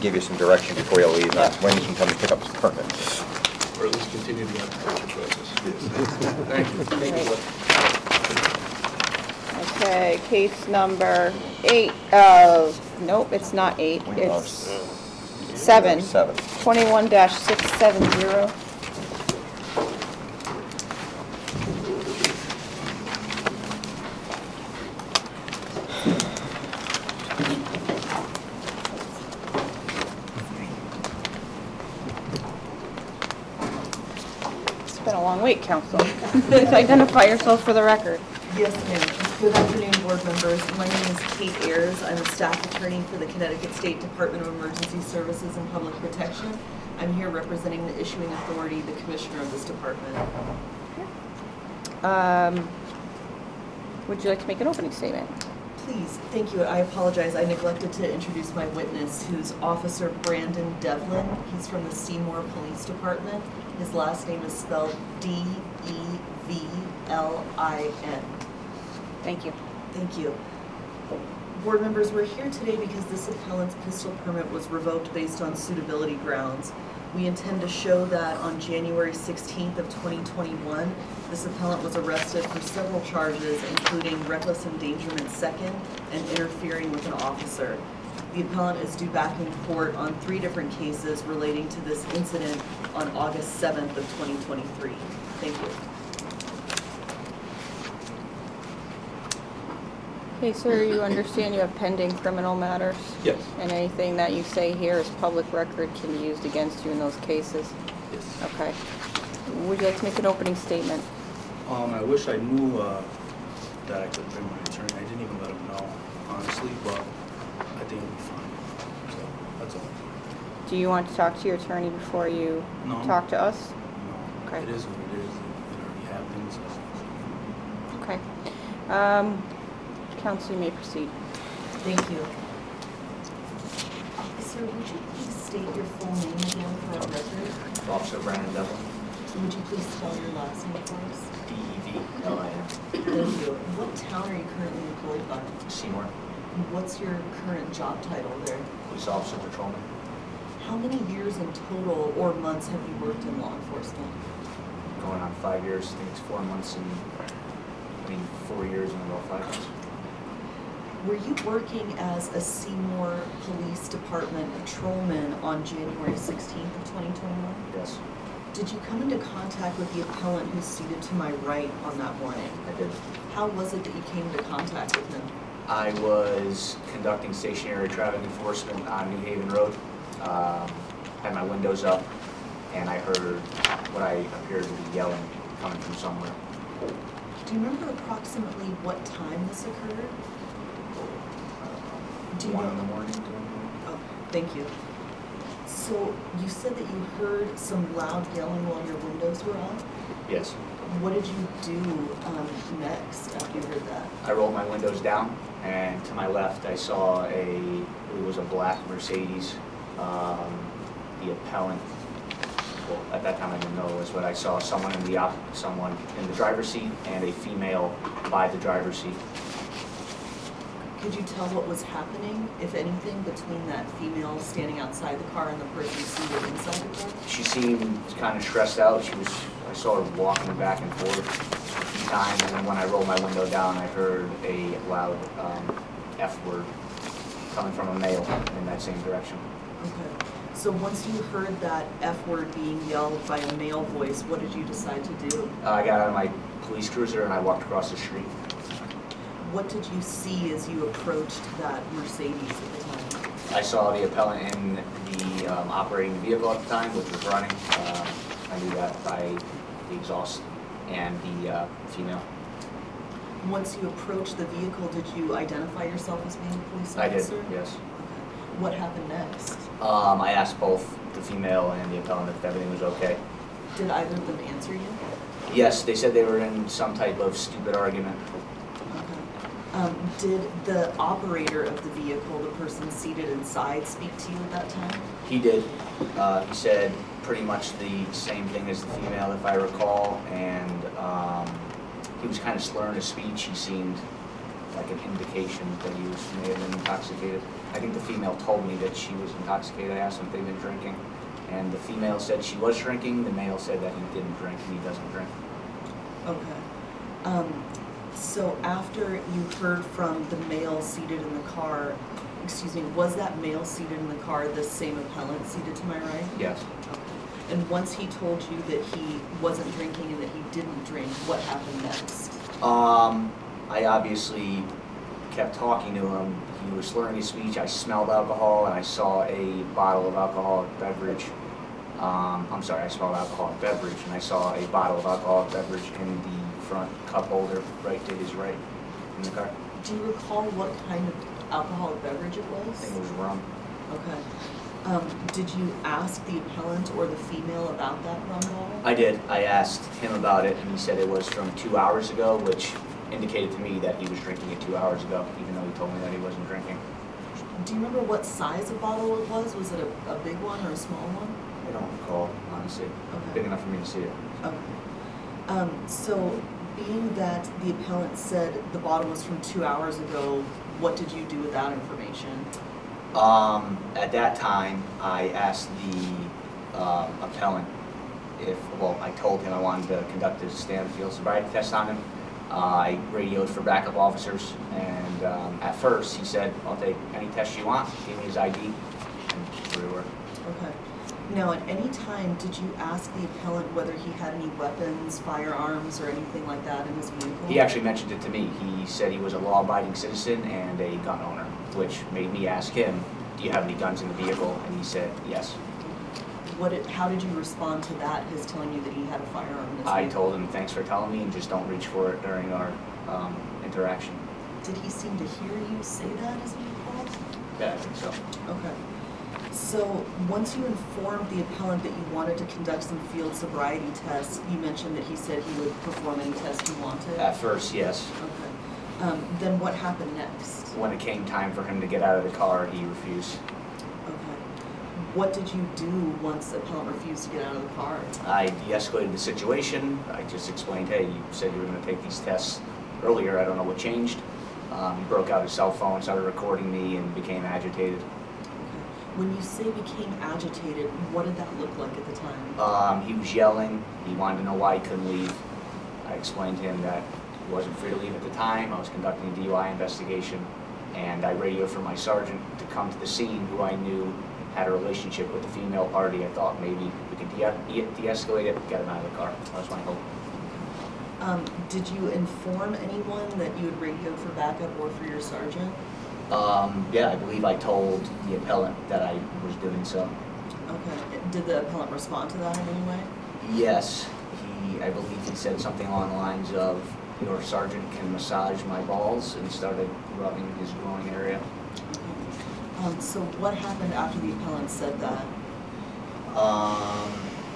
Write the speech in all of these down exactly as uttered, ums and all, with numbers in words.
give you some direction before you leave on when you can come and pick up his permit. Or at least continue the agriculture process. Thank you. Thank you. Okay, case number eight, uh, nope, it's not eight, We it's lost seven. Seven. Twenty-one dash six seven zero. It's been a long wait, counsel. Please identify yourself for the record. Yes, ma'am. Good afternoon, board members. My name is Kate Ayers. I'm a staff attorney for the Connecticut State Department of Emergency Services and Public Protection. I'm here representing the issuing authority, the commissioner of this department. Um, would you like to make an opening statement? Please, thank you. I apologize. I neglected to introduce my witness, who's Officer Brandon Devlin. He's from the Seymour Police Department. His last name is spelled D E V L I N. Thank you. Thank you. Board members, we're here today because this appellant's pistol permit was revoked based on suitability grounds. We intend to show that on January sixteenth of twenty twenty-one, this appellant was arrested for several charges, including reckless endangerment second and interfering with an officer. The appellant is due back in court on three different cases relating to this incident on August seventh of twenty twenty-three. Thank you. Okay, sir, you understand you have pending criminal matters? Yes. And anything that you say here is public record can be used against you in those cases? Yes. Okay. Would you like to make an opening statement? Um, I wish I knew uh, that I could bring my attorney. I didn't even let him know, honestly, but I think it'll be fine. So, that's all. Do you want to talk to your attorney before you No. talk to us? No, Okay. it is what it is. It already happens. Okay. Um, counsel, you may proceed. Thank you. Officer, would you please state your full name again for our record? Officer Brandon Devlin, Would you please spell your last name for us? D E V L I N, Thank you. What town are you currently employed by? Seymour, And what's your current job title there? police officer patrolman. How many years in total or months have you worked in law enforcement? Going on five years, I think it's four months and, I mean, four years and about five months. Were you working as a Seymour Police Department patrolman on January sixteenth of twenty twenty-one? Yes, Did you come into contact with the appellant who's seated to my right on that morning? I did. How was it that you came into contact with him? I was conducting stationary traffic enforcement on New Haven Road. Um, had my windows up, and I heard what I appeared to be yelling coming from somewhere. Do you remember approximately what time this occurred? Do you One know? in the morning. Oh, thank you. So you said that you heard some loud yelling while your windows were on. Yes. What did you do um, next after you heard that? I rolled my windows down, and to my left, I saw a, it was a black Mercedes. Um, the appellant, well, at that time I didn't know it was, but I saw someone in the op, someone in the driver's seat and a female by the driver's seat. Could you tell what was happening, if anything, between that female standing outside the car and the person seated inside the car? She seemed kind of stressed out. She was, I saw her walking back and forth a few times, and then when I rolled my window down, I heard a loud um, F word coming from a male in that same direction. Okay. So once you heard that F word being yelled by a male voice, what did you decide to do? Uh, I got out of my police cruiser and I walked across the street. What did you see as you approached that Mercedes at the time? I saw the appellant in the um, operating vehicle at the time, which was running. Um, I knew that by the exhaust and the uh, female. Once you approached the vehicle, did you identify yourself as being a police I did, officer? yes. Okay. What happened next? Um, I asked both the female and the appellant if everything was okay. Did either of them answer you? Yes, they said they were in some type of stupid argument. Okay. Um, did the operator of the vehicle, the person seated inside, speak to you at that time? He did. Uh, he said pretty much the same thing as the female, if I recall, and um, he was kind of slurring his speech. He seemed like an indication that he was may have been intoxicated. I I think the female told me that she was intoxicated. I asked them if they'd been drinking, and the female said she was drinking. The male said that he didn't drink and he doesn't drink. Okay. Um, so after you heard from the male seated in the car, excuse me, was that male seated in the car the same appellant seated to my right? Yes. Okay. And once he told you that he wasn't drinking and that he didn't drink, what happened next? Um, I obviously kept talking to him. He was slurring his speech. I smelled alcohol, and I saw a bottle of alcoholic beverage. Um, I'm sorry, I smelled alcoholic beverage, and I saw a bottle of alcoholic beverage in the front cup holder right to his right in the car. Do you recall what kind of alcoholic beverage it I was? think it was rum. Okay. Um, did you ask the appellant or the female about that rum bottle? I did. I asked him about it, and he said it was from two hours ago, which indicated to me that he was drinking it two hours ago, even though he told me that he wasn't drinking. Do you remember what size of bottle it was? Was it a, a big one or a small one? I don't recall, honestly. Okay. Big enough for me to see it. Okay. Um, so, being that the appellant said the bottle was from two hours ago, what did you do with that information? Um, at that time, I asked the um, appellant if, well, I told him I wanted to conduct a standard field sobriety test on him. Uh, I radioed for backup officers, and um, at first he said, I'll take any test you want, gave me his I D, and here we were. Okay. Now, at any time, did you ask the appellant whether he had any weapons, firearms, or anything like that in his vehicle? He actually mentioned it to me. He said he was a law-abiding citizen and a gun owner, which made me ask him, do you have any guns in the vehicle? And he said, yes. What did, how did you respond to that, his telling you that he had a firearm in his I vehicle? told him, thanks for telling me, and just don't reach for it during our um, interaction. Did he seem to hear you say that as you recall? Yeah, I think so. Okay. So, once you informed the appellant that you wanted to conduct some field sobriety tests, you mentioned that he said he would perform any tests you wanted? At first, yes. Okay. Um, then what happened next? When it came time for him to get out of the car, he refused. Okay. What did you do once the appellant refused to get out of the car? I de-escalated the situation. I just explained, hey, you said you were going to take these tests earlier. I don't know what changed. Um, he broke out his cell phone, started recording me, and became agitated. When you say became agitated, what did that look like at the time? Um, he was yelling. He wanted to know why he couldn't leave. I explained to him that he wasn't free to leave at the time. I was conducting a D U I investigation, and I radioed for my sergeant to come to the scene, who I knew had a relationship with the female party. I thought maybe we could de- de-escalate it, get him out of the car. That was my hope. Um, did you inform anyone that you had radioed for backup or for your sergeant? Um, yeah, I believe I told the appellant that I was doing so. Okay. Did the appellant respond to that in any way? Yes, he, I believe he said something along the lines of, your sergeant can massage my balls, and started rubbing his groin area. Um, so what happened after the appellant said that? Um,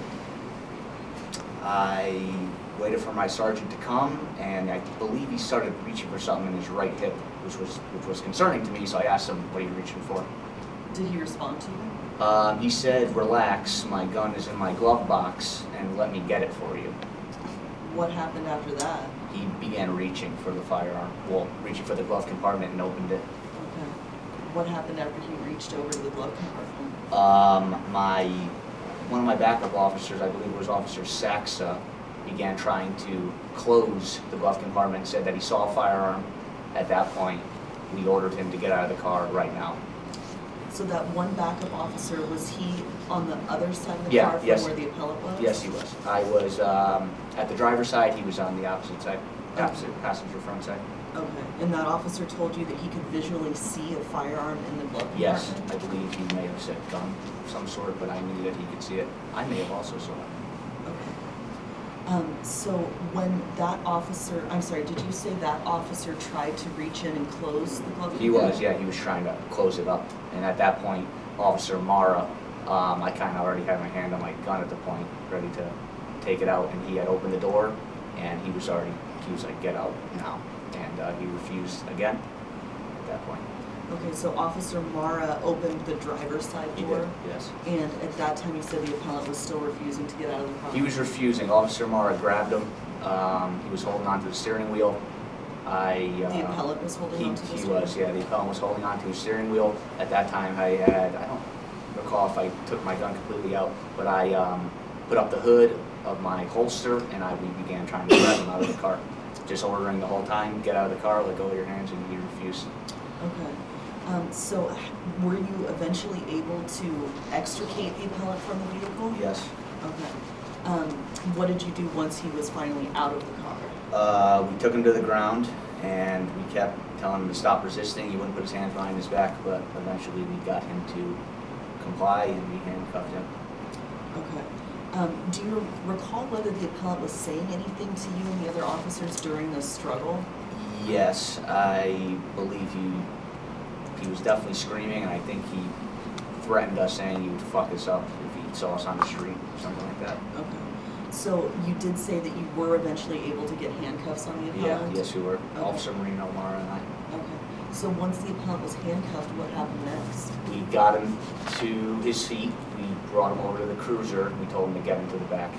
I waited for my sergeant to come, and I believe he started reaching for something in his right hip, which was which was concerning to me, so I asked him, what are you reaching for? Did he respond to you? Um, he said, relax, my gun is in my glove box, and let me get it for you. What happened after that? He began reaching for the firearm, well, reaching for the glove compartment and opened it. Okay. What happened after he reached over to the glove compartment? Um, my, one of my backup officers, I believe it was Officer Saxa, began trying to close the glove compartment and said that he saw a firearm. At that point, we ordered him to get out of the car right now. So that one backup officer, was he on the other side of the Yeah, car from yes. where the appellant was? Yes, he was. I was um, at the driver's side, he was on the opposite side, opposite passenger front side. Okay. And that officer told you that he could visually see a firearm in the glove compartment? Yes, I believe he may have said gun of some sort, but I knew that he could see it. I may have also saw it. Okay. Um, so when that officer, I'm sorry, did you say that officer tried to reach in and close the glove compartment? He was, yeah, he was trying to close it up. And at that point, Officer Mara, um, I kind of already had my hand on my gun at the point, ready to take it out, and he had opened the door, and he was already, he was like, get out now. And uh, he refused again at that point. Okay, so Officer Mara opened the driver's side He door? did, yes. And at that time, you said the appellant was still refusing to get out of the car? He was refusing. Officer Mara grabbed him. Um, he was holding onto the steering wheel, I. uh, The appellant was holding he- onto the He steering was, yeah, the appellant was holding onto his steering wheel. At that time, I had, I don't recall if I took my gun completely out, but I um, put up the hood of my holster and I we began trying to grab him out of the car. Just ordering the whole time, get out of the car, let go of your hands, and he refused. Okay. Um, so were you eventually able to extricate the appellant from the vehicle? Yes. Okay. Um, what did you do once he was finally out of the car? Uh, we took him to the ground and we kept telling him to stop resisting. He wouldn't put his hands behind his back, but eventually we got him to comply and we handcuffed him. Okay. Um, do you recall whether the appellant was saying anything to you and the other officers during the struggle? Yes, I believe he he was definitely screaming, and I think he threatened us saying he would fuck us up if he saw us on the street, something like that. Okay. So you did say that you were eventually able to get handcuffs on the Yeah, appellant? yes, we were. Okay. Officer Marino, Mara, and I. Okay. So once the appellant was handcuffed, what happened next? We got him to his feet. We brought him over to the cruiser. We told him to get into the back.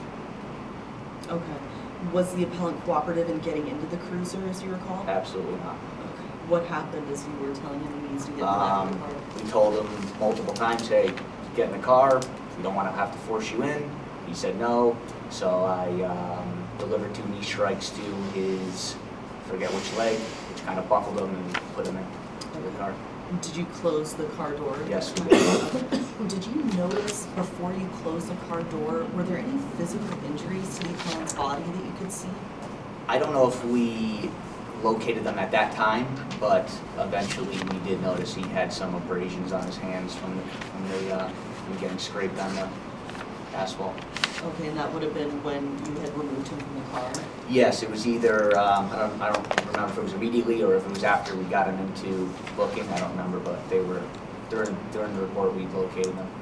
Okay. Was the appellant cooperative in getting into the cruiser, as you recall? Absolutely not. Okay. What happened as you were telling him he needs to get in the back of the Um, car? we told him multiple times, hey, get in the car. We don't want to have to force you in. He said no. So I um, delivered two knee strikes to his, forget which leg, which kind of buckled him and put him into the car. Did you close the car door? at Yes, that we time? did. Did you notice before you closed the car door, were there any physical injuries to the appellant's body that you could see? I don't know if we located them at that time, but eventually we did notice he had some abrasions on his hands from the, from the, uh, from getting scraped on the asphalt. Okay, and that would have been when you had removed him from the car? Yes, it was either, um, I don't, I don't remember if it was immediately or if it was after we got him into booking, I don't remember, but they were, during, during the report, we located them.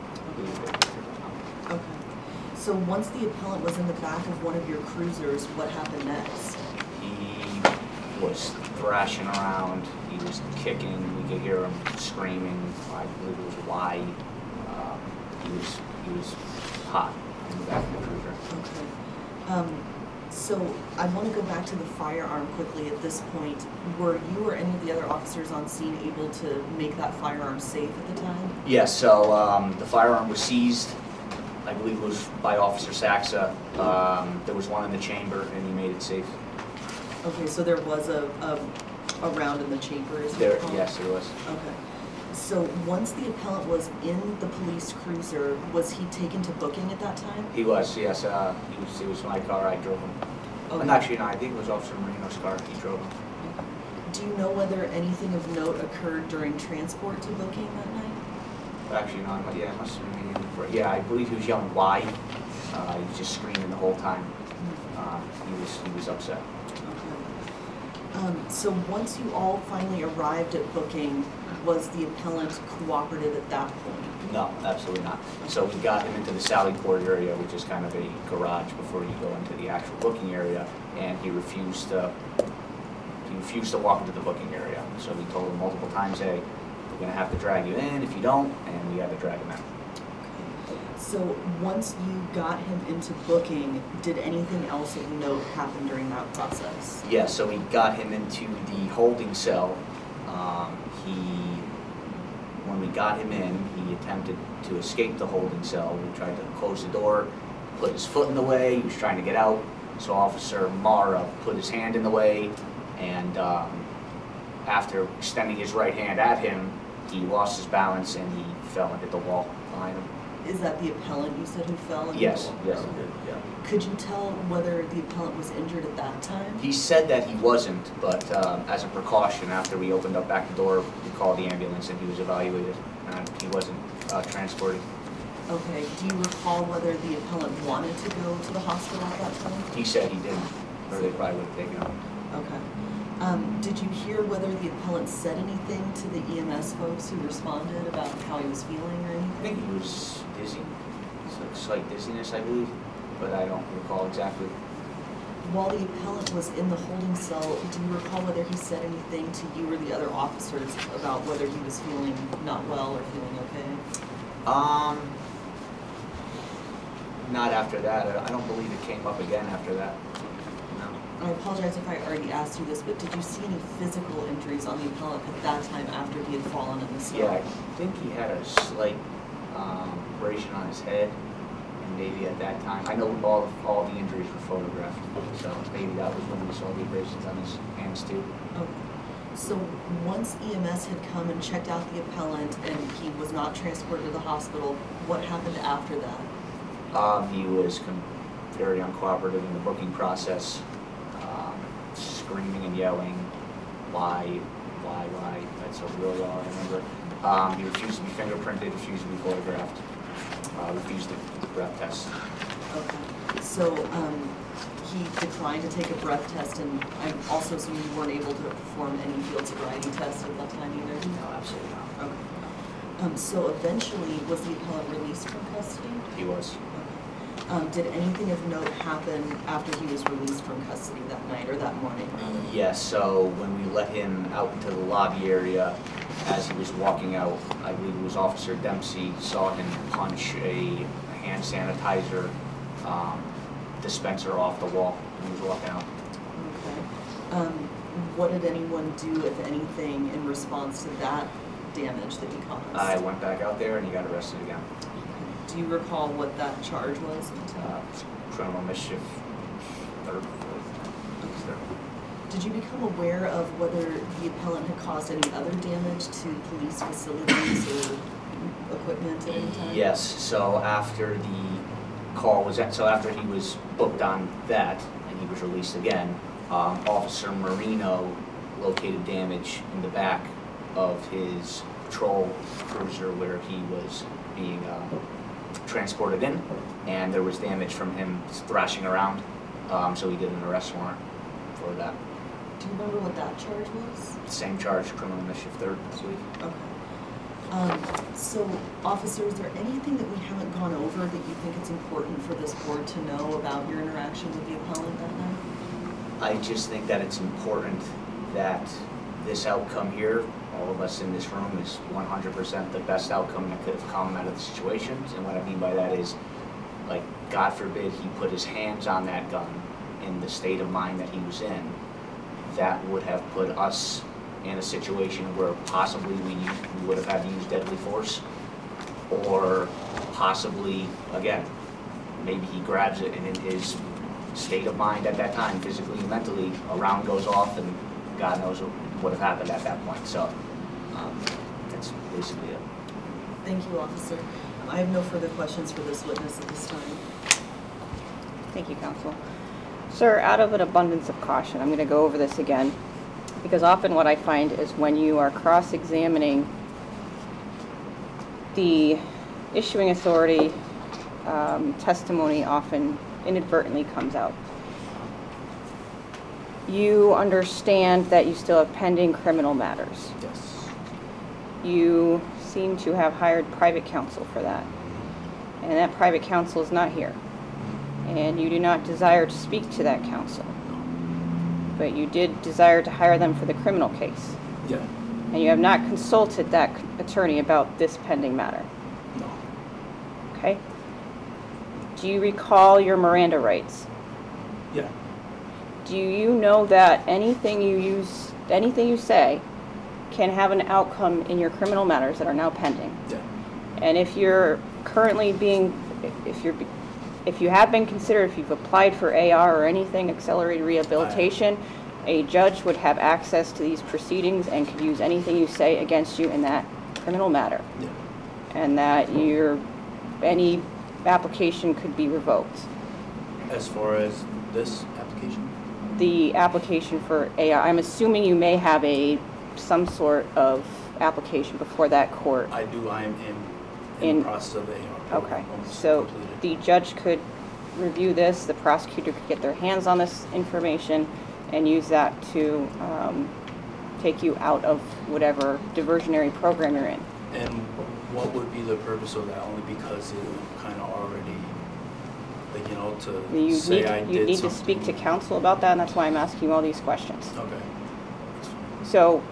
Okay. So once the appellant was in the back of one of your cruisers, what happened next? He was thrashing around, he was kicking, we could hear him screaming, I believe it was why. Um, he was, he was hot in the back of the cruiser. Okay. Um, so I want to go back to the firearm quickly at this point. Were you or any of the other officers on scene able to make that firearm safe at the time? Yes, so um, the firearm was seized, I believe it was by Officer Saxa. Um, there was one in the chamber and he made it safe. Okay, so there was a, a, a round in the chamber, is There, it called? yes, there was. Okay. So once the appellant was in the police cruiser, was he taken to booking at that time? He was, yes, uh, he was, it was my car, I drove him. Okay. And actually, no, I think it was Officer Marino's car, he drove him. Okay. Do you know whether anything of note occurred during transport to booking that night? Actually, no, but yeah, it must have been, for, yeah, I believe he was yelling, why? Uh, he was just screaming the whole time. Uh, he was, he was upset. Okay. Um, so once you all finally arrived at booking, was the appellant cooperative at that point? No, absolutely not. So we got him into the Sally Port area, which is kind of a garage before you go into the actual booking area, and he refused to, he refused to walk into the booking area. So we told him multiple times, hey, we're gonna have to drag you in if you don't, and we had to drag him out. So once you got him into booking, did anything else of note happen during that process? Yeah, so we got him into the holding cell. Um, he, when we got him in, he attempted to escape the holding cell. We tried to close the door, put his foot in the way, he was trying to get out. So Officer Mara put his hand in the way, and um, after extending his right hand at him, he lost his balance and he fell and hit the wall behind him. Is that the appellant you said who fell? into Yes, the- yes, he did, yeah. Could you tell whether the appellant was injured at that time? He said that he wasn't, but um, as a precaution, after we opened up back the door, we called the ambulance and he was evaluated, and he wasn't uh, transported. Okay, do you recall whether the appellant wanted to go to the hospital at that time? He said he didn't, or they probably would have taken him. Okay. Um, did you hear whether the appellant said anything to the E M S folks who responded about how he was feeling or I think anything? he was dizzy, so slight dizziness, I believe, but I don't recall exactly. While the appellant was in the holding cell, do you recall whether he said anything to you or the other officers about whether he was feeling not well or feeling okay? Um, not after that. I I don't believe it came up again after that. No. I apologize if I already asked you this, but did you see any physical injuries on the appellant at that time after he had fallen in the snow? Yeah, I think he had a slight um, abrasion on his head, and maybe at that time, I know all, all the injuries were photographed, so maybe that was when we saw the abrasions on his hands too. Okay. So once E M S had come and checked out the appellant and he was not transported to the hospital, what happened after that? Um, he was com- very uncooperative in the booking process, um, screaming and yelling, why, why, why, that's a really all I remember. Um, he refused to be fingerprinted, refused to be photographed, uh, refused the breath test. Okay. So um, he declined to take a breath test, and I'm also assuming you weren't able to perform any field sobriety tests at that time either? No, absolutely not. Okay. Um, so eventually, was the appellant released from custody? He was. Okay. Um, did anything of note happen after he was released from custody that night, or that morning, rather? Yes, so when we let him out into the lobby area, as he was walking out, I believe it was Officer Dempsey, saw him punch a hand sanitizer um, dispenser off the wall when he was walking out. Okay. Um, what did anyone do, if anything, in response to that damage that he caused? I went back out there and he got arrested again. Do you recall what that charge was? Uh, criminal mischief, third, fourth, third. Did you become aware of whether the appellant had caused any other damage to police facilities or equipment at any time? Yes, so after the call was, at, so after he was booked on that and he was released again, um, Officer Marino located damage in the back of his patrol cruiser where he was being uh, transported in, and there was damage from him thrashing around, um, so he did an arrest warrant for that. Do you remember what that charge was? Same charge, criminal mischief, third, I believe. Okay. Um, so, officer, is there anything that we haven't gone over that you think it's important for this board to know about your interaction with the appellant that night? I just think that it's important that this outcome here, all of us in this room, is one hundred percent the best outcome that could have come out of the situation. And what I mean by that is, like, God forbid he put his hands on that gun in the state of mind that he was in, that would have put us in a situation where possibly we, we would have had to use deadly force, or possibly, again, maybe he grabs it and in his state of mind at that time, physically and mentally, a round goes off and God knows what would have happened at that point. So um, that's basically it. Thank you, officer. I have no further questions for this witness at this time. Thank you, counsel. Sir, out of an abundance of caution, I'm going to go over this again, because often what I find is when you are cross-examining the issuing authority, um, testimony often inadvertently comes out. You understand that you still have pending criminal matters. Yes. You seem to have hired private counsel for that, and that private counsel is not here. And you do not desire to speak to that counsel, but you did desire to hire them for the criminal case. Yeah. And you have not consulted that attorney about this pending matter. No. Okay? Do you recall your Miranda rights? Yeah. Do you know that anything you use, anything you say can have an outcome in your criminal matters that are now pending? Yeah. And if you're currently being, if you're, if you have been considered, if you've applied for A R or anything, accelerated rehabilitation, a judge would have access to these proceedings and could use anything you say against you in that criminal matter. Yeah. And that your, any application could be revoked. As far as this application? The application for A R, I'm assuming you may have a, some sort of application before that court. I do. I am in, in, In- the process of A R. Okay, Almost so completed. the judge could review this, the prosecutor could get their hands on this information and use that to um, take you out of whatever diversionary program you're in. And what would be the purpose of that? Only because it kind of already, like, you know, to You say need, I to- did you need to something. speak to counsel about that, and that's why I'm asking you all these questions. Okay. That's fine. So,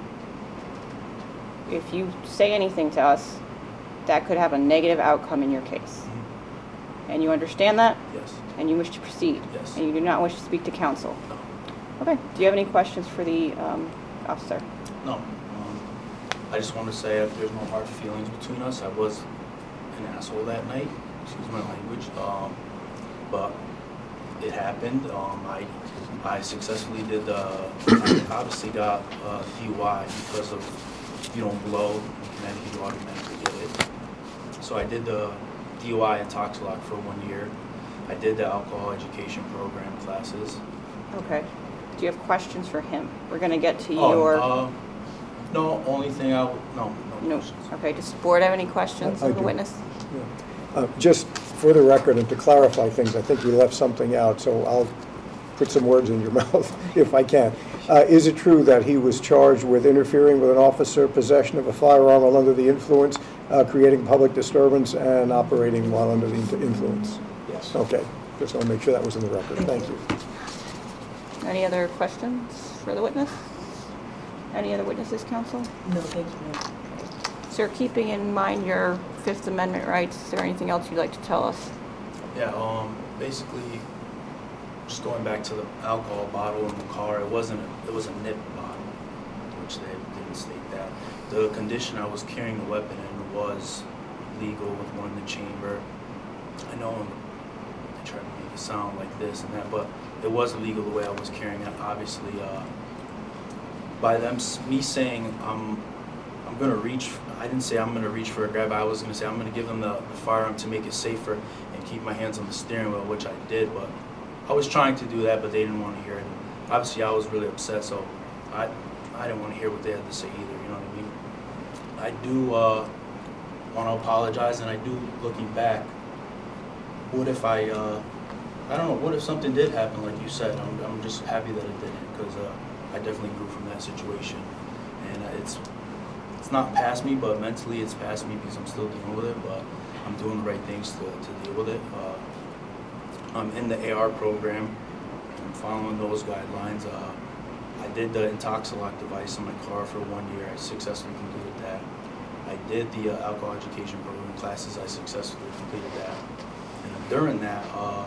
if you say anything to us, that could have a negative outcome in your case. Mhm. And you understand that? Yes. And you wish to proceed? Yes. And you do not wish to speak to counsel? No. Okay, do you have any questions for the um, officer? No. Um, I just want to say that there's no hard feelings between us. I was an asshole that night, excuse my language, um, but it happened. Um, I I successfully did, uh, I obviously got uh, D U I because of, if you don't blow in Connecticut, you automatically get it. So I did the D U I and Toxilock for one year. I did the alcohol education program classes. Okay. Do you have questions for him? We're going to get to Oh, your... uh, no, only thing I, w- no, no No. questions. Okay, does the board have any questions I- I of the do. witness? Yeah. Uh, Just for the record and to clarify things, I think we left something out, so I'll put some words in your mouth if I can. Uh, Is it true that he was charged with interfering with an officer, possession of a firearm while under the influence, uh, creating public disturbance, and operating while under the in- influence? Yes. Okay, just want to make sure that was in the record. Thank you. Any other questions for the witness? Any other witnesses, counsel? No, thank you, ma'am. Sir, keeping in mind your Fifth Amendment rights, is there anything else you'd like to tell us? Yeah, um, basically, just going back to the alcohol bottle in the car, it wasn't, a, it was a nip bottle, which they didn't state that. The condition I was carrying the weapon in was legal with one in the chamber. I know they tried to make it sound like this and that, but it was illegal the way I was carrying it. Obviously, uh, by them, s- me saying I'm, I'm gonna reach, I didn't say I'm gonna reach for a grab, I was gonna say I'm gonna give them the, the firearm to make it safer and keep my hands on the steering wheel, which I did, but I was trying to do that, but they didn't want to hear it. And obviously, I was really upset, so I, I didn't want to hear what they had to say either, you know what I mean? I do uh, want to apologize, and I do, looking back, what if I, uh, I don't know, what if something did happen, like you said? I'm, I'm just happy that it didn't, because uh, I definitely grew from that situation. And uh, it's it's not past me, but mentally it's past me because I'm still dealing with it, but I'm doing the right things to, to deal with it. Uh, I'm in the A R program. I'm following those guidelines. Uh, I did the Intoxilock device in my car for one year. I successfully completed that. I did the uh, alcohol education program classes. I successfully completed that. And during that, uh,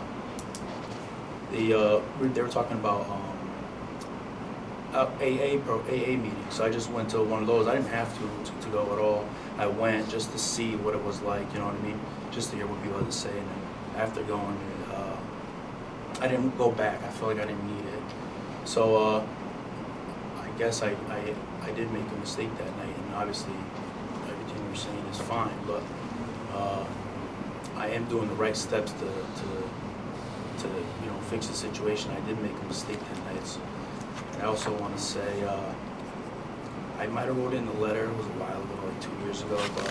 the uh, they were talking about um, uh, A A pro A A meetings. So I just went to one of those. I didn't have to, to to go at all. I went just to see what it was like. You know what I mean? Just to hear what people had to say. And then after going, uh, I didn't go back. I felt like I didn't need it. So uh, I guess I, I I did make a mistake that night, and obviously everything you're saying is fine. But uh, I am doing the right steps to to to you know fix the situation. I did make a mistake that night. So, and I also want to say uh, I might have wrote in the letter. It was a while ago, like two years ago, but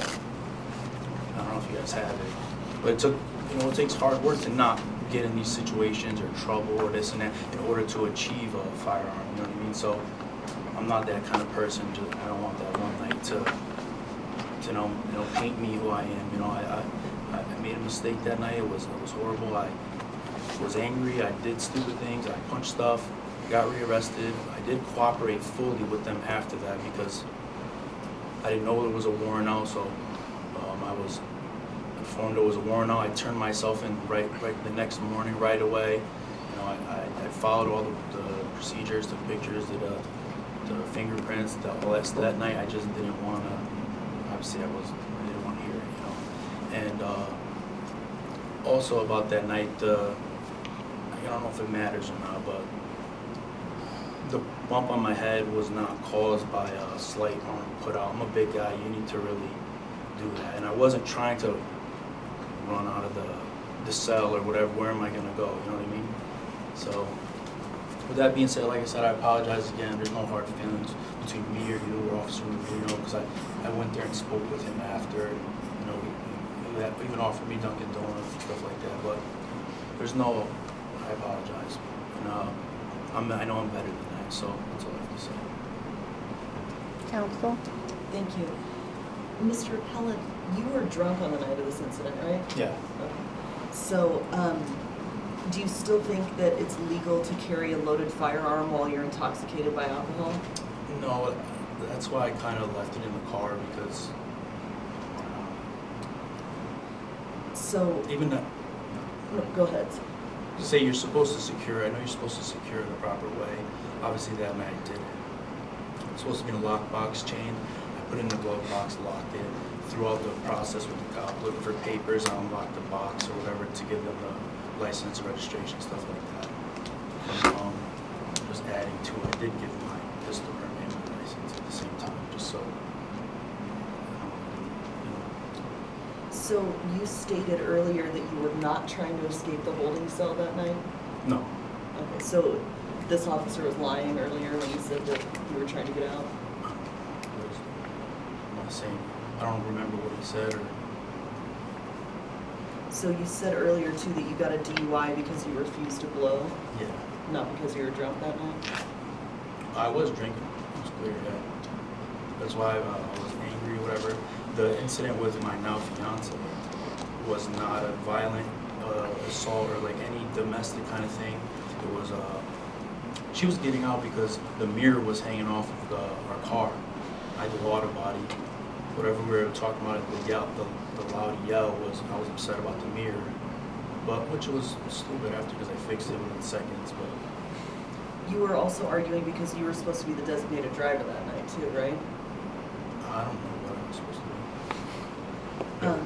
I don't know if you guys have it. But it took you know it takes hard work to not get in these situations or trouble or this and that in order to achieve a firearm, you know what I mean? So I'm not that kind of person. Just, I don't want that one night to, to you know, you know, paint me who I am. You know, I, I, I made a mistake that night. It was, it was horrible. I was angry. I did stupid things. I punched stuff. Got rearrested. I did cooperate fully with them after that because I didn't know there was a warrant out. So um, I was informed there was a warrant out. I turned myself in right, right the next morning, right away. You know, I, I, I followed all the, the procedures, the pictures, the, the fingerprints, the, all that. So that night, I just didn't want to. Obviously, I was. I didn't want to hear it, you know. And uh, also about that night, uh, I don't know if it matters or not, but the bump on my head was not caused by a slight arm put out. I'm a big guy. You need to really do that. And I wasn't trying to run out of the, the cell or whatever. Where am I going to go? You know what I mean? So with that being said, like I said, I apologize again. There's no hard feelings between me or you or Officer Revere, you know, because I, I went there and spoke with him after. You know, he, he even offered me Dunkin' Donuts and stuff like that. But there's no, I apologize. And uh, I'm, I know I'm better than that, so that's all I have to say. Counsel? Thank you. Mister Appellant, you were drunk on the night of this incident, right? Yeah. Okay. So, um, do you still think that it's legal to carry a loaded firearm while you're intoxicated by alcohol? No, that's why I kind of left it in the car because So, even that, no, go ahead. say you're supposed to secure, I know you're supposed to secure it the proper way. Obviously that mag didn't. It's supposed to be in a lockbox chain. I put it in the glove box, locked it. Throughout the process with the cop, looking for papers, I unlocked the box or whatever to give them the license, registration, stuff like that. And, um, just adding to it, I did give my pistol permit and my license at the same time, just so, um, you know. So you stated earlier that you were not trying to escape the holding cell that night? No, Okay, so this officer was lying earlier when he said that you were trying to get out? it was, I'm not saying, I don't remember what he said or, So you said earlier too that you got a D U I because you refused to blow, yeah. not because you were drunk that night? I was drinking, it was clear, yeah. That's why uh, I was angry or whatever. The incident with my now fiance was not a violent uh, assault or like any domestic kind of thing. It was, uh, she was getting out because the mirror was hanging off of the, our car. I had the water body. Whatever we were talking about, the yell, the, the loud yell was, I was upset about the mirror. But, which was stupid after because I fixed it within seconds, but. You were also arguing because you were supposed to be the designated driver that night too, right? I don't know what I was supposed to do. Um,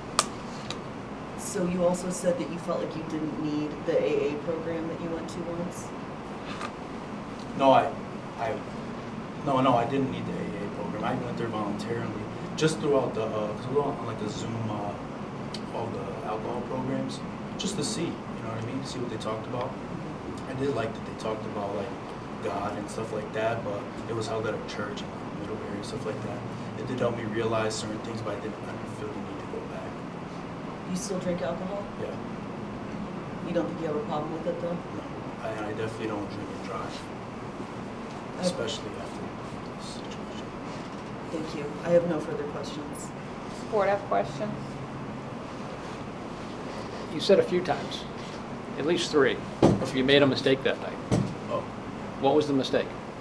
So you also said that you felt like you didn't need the A A program that you went to once? No, I, I, no, no, I didn't need the A A program. I went there voluntarily, just throughout the, uh, cause we were on like the Zoom, uh, all the alcohol programs, just to see, you know what I mean, see what they talked about. I did like that they talked about like God and stuff like that, but it was held at a church in Middlebury and stuff like that. It did help me realize certain things, but I didn't, I didn't feel the need to go back. You still drink alcohol? Yeah, You don't think you have a problem with it though? no, I, I definitely don't drink and drive, especially after this situation. Thank you. I have no further questions. Board have questions? You said a few times, at least three, you made a mistake that night. Oh, What was the mistake?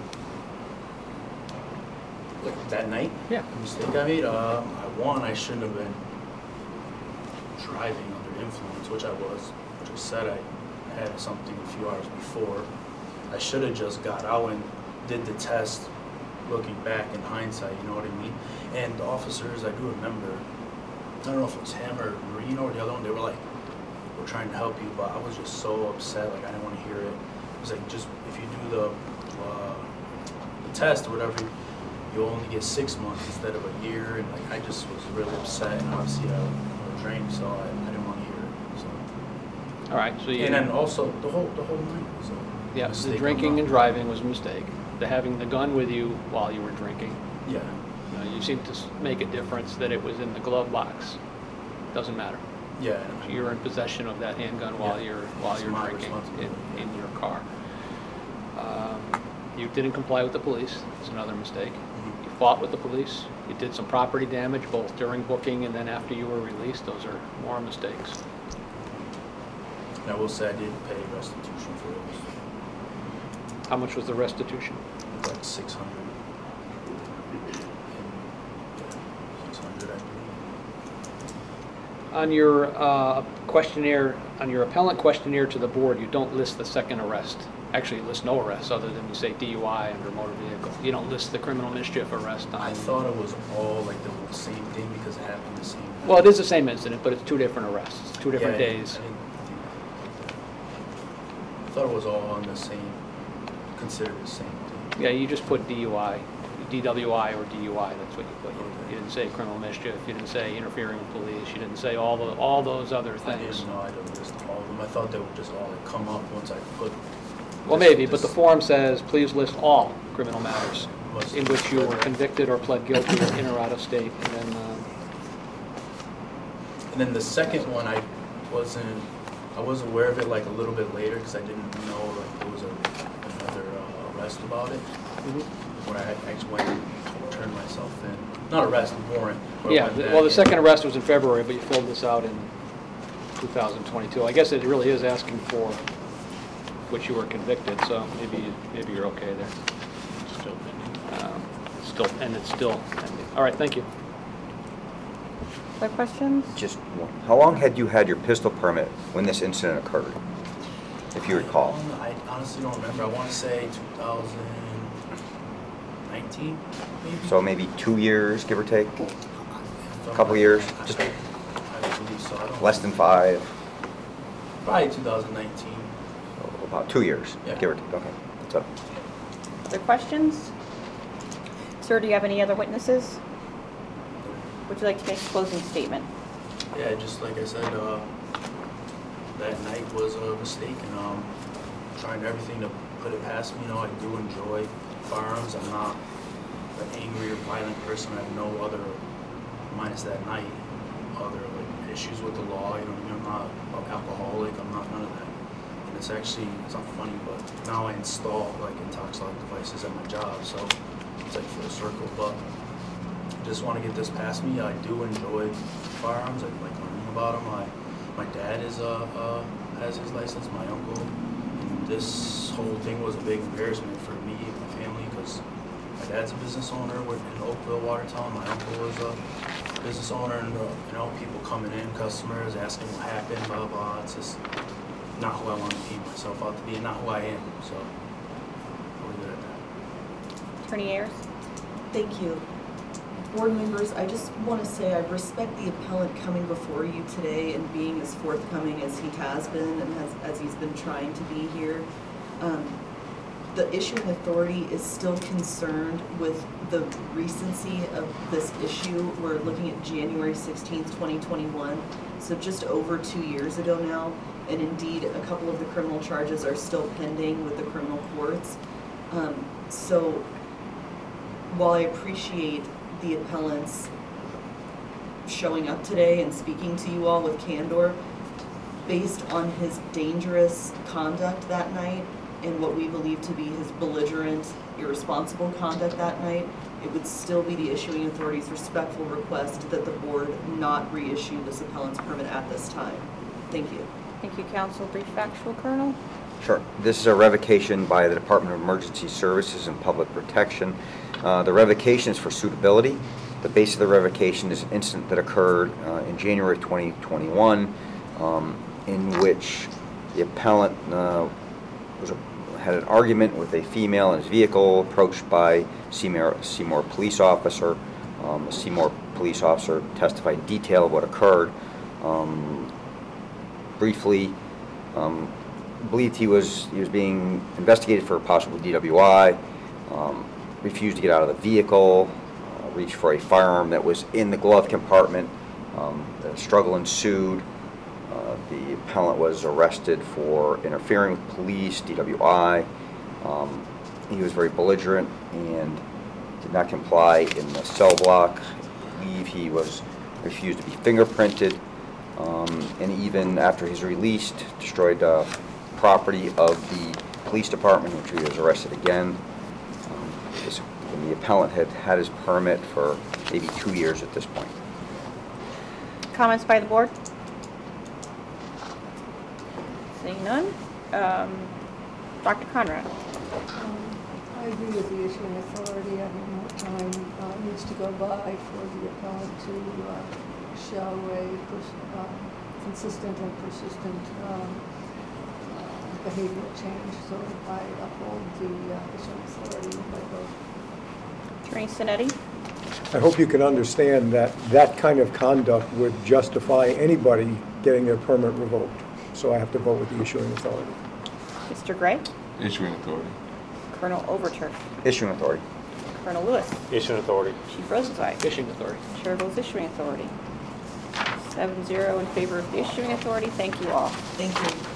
like that night? Yeah. The mistake I made, uh, I one, I shouldn't have been driving under influence, which I was, which I said I had something a few hours before. I should have just got out and did the test, looking back in hindsight, you know what I mean? And the officers, I do remember, I don't know if it was him or Marino or the other one, they were like, we're trying to help you, but I was just so upset, like I didn't want to hear it. It was like, just, if you do the, uh, the test or whatever, you'll only get six months instead of a year, and like I just was really upset, and obviously I, I drank, so I, I didn't want to hear it. So. All right, so you, And then also the whole the whole night was a yeah, mistake the on drinking my- and driving was a mistake. The having the gun with you while you were drinking, Yeah, you know, you seem to s- make a difference that it was in the glove box. Doesn't matter. yeah. So you're in possession of that handgun while Yeah. you're while It's you're my drinking responsibility, in, yeah. in your car. Um, you didn't comply with the police. It's another mistake. Mhm. You fought with the police. You did some property damage both during booking and then after you were released. Those are more mistakes. And I will say I did pay restitution for those. How much was the restitution? It was like six hundred. Six hundred, I believe. On your uh, questionnaire, on your appellant questionnaire to the board, you don't list the second arrest. Actually, you list no arrests other than you say D U I under motor vehicle. You don't list the criminal mischief arrest on. I thought it was all like the same thing because it happened the same night. Well, it is the same incident, but it's two different arrests, two different Yeah, I days. didn't- I didn't think that. I thought it was all on the same, considered the same thing. Yeah, you just put D U I, D W I or D U I, that's what you put. You- You didn't say criminal mischief, you didn't say interfering with police, you didn't say all the, all those other I things. didn't know I didn't list all of them. I thought they would just all like come up once I put. Well, this- maybe, but the this- form says, please list all criminal matters must- in which you were convicted or pled guilty or in or out of state, and then, um, And then the second one, I wasn't, I was aware of it like a little bit later because I didn't know like there was a, another uh, arrest about it. When I actually went and turned myself in, not arrest, warrant. but I yeah, went the- back well, the and- second arrest was in February, but you filled this out in two thousand twenty-two. I guess it really is asking for which you were convicted, so maybe, you- maybe you're okay there. Still pending. Um, Still, and it's still pending. All right, thank you. Other questions? Just one. How long had you had your pistol permit when this incident occurred? if you recall? Um, I honestly don't remember. I want to say two thousand nineteen, maybe? So maybe two years, give or take? If I'm couple not- years, I- just- I believe so. I don't Less than five? Probably two thousand nineteen. So about two years, Yeah. give or take, okay. That's up. Other questions? Sir, do you have any other witnesses? Would you like to make a closing statement? Yeah, just like I said, uh, that night was a mistake, and um, trying everything to put it past me. You know, I do enjoy firearms. I'm not an angry or violent person. I have no other, minus that night, other like issues with the law. You know, I'm not an alcoholic. I'm not none of that. And it's actually, it's not funny, but now I install like intoxicant devices at my job, so it's like full circle. But I just want to get this past me. I do enjoy firearms. I like learning about them. I, my dad is uh, uh, has his license. My uncle. And this whole thing was a big embarrassment for me and my family because my dad's a business owner with- in Oakville, Watertown. My uncle is a business owner, and uh, you know, people coming in, customers asking what happened, blah blah. It's just not who I want to paint myself out to be, and not who I am. So I'll leave it at that. Attorney Ayers? Thank you. Board members, I just want to say I respect the appellant coming before you today and being as forthcoming as he has been and has, as he's been trying to be here. Um, the issuing authority is still concerned with the recency of this issue. We're looking at January sixteenth, twenty twenty-one, so just over two years ago now. And indeed, a couple of the criminal charges are still pending with the criminal courts. Um, so while I appreciate the appellant's showing up today and speaking to you all with candor, based on his dangerous conduct that night and what we believe to be his belligerent, irresponsible conduct that night, it would still be the issuing authority's respectful request that the board not reissue this appellant's permit at this time. Thank you. Thank you, counsel. Brief factual, Colonel? Sure. This is a revocation by the Department of Emergency Services and Public Protection. Uh, The revocation is for suitability. The base of the revocation is an incident that occurred uh, in January twenty twenty-one, um, in which the appellant uh, was a, had an argument with a female in his vehicle, approached by Seymour, Seymour police officer. Um, the Seymour police officer testified in detail of what occurred. Um, briefly, um, believed he was he was being investigated for a possible D W I. Um, refused to get out of the vehicle. Uh, reached for a firearm that was in the glove compartment. Um, the struggle ensued. Uh, the appellant was arrested for interfering with police, D W I. Um, he was very belligerent and did not comply in the cell block. I believe he was refused to be fingerprinted. Um, and even after he's released, destroyed uh, property of the police department, which he was arrested again. Um, this, and the appellant had had his permit for maybe two years at this point. Comments by the board? Seeing none. Um, Doctor Conrad? Um, I agree with the issuing authority. I think more time uh, needs to go by for the appellant to uh, show a pers- uh, consistent and persistent um, uh, behavioral change. So I uphold the uh, issuing authority by vote. Attorney Sinetti? I hope you can understand that that kind of conduct would justify anybody getting their permit revoked. So I have to vote with the issuing authority. Mister Gray? Issuing authority. Colonel Overturf? Issuing authority. Colonel Lewis? Issuing authority. Chief Rosenzweig? Fishing authority. Chair votes issuing authority. Seven zero in favor of the issuing authority. Thank you all. Thank you.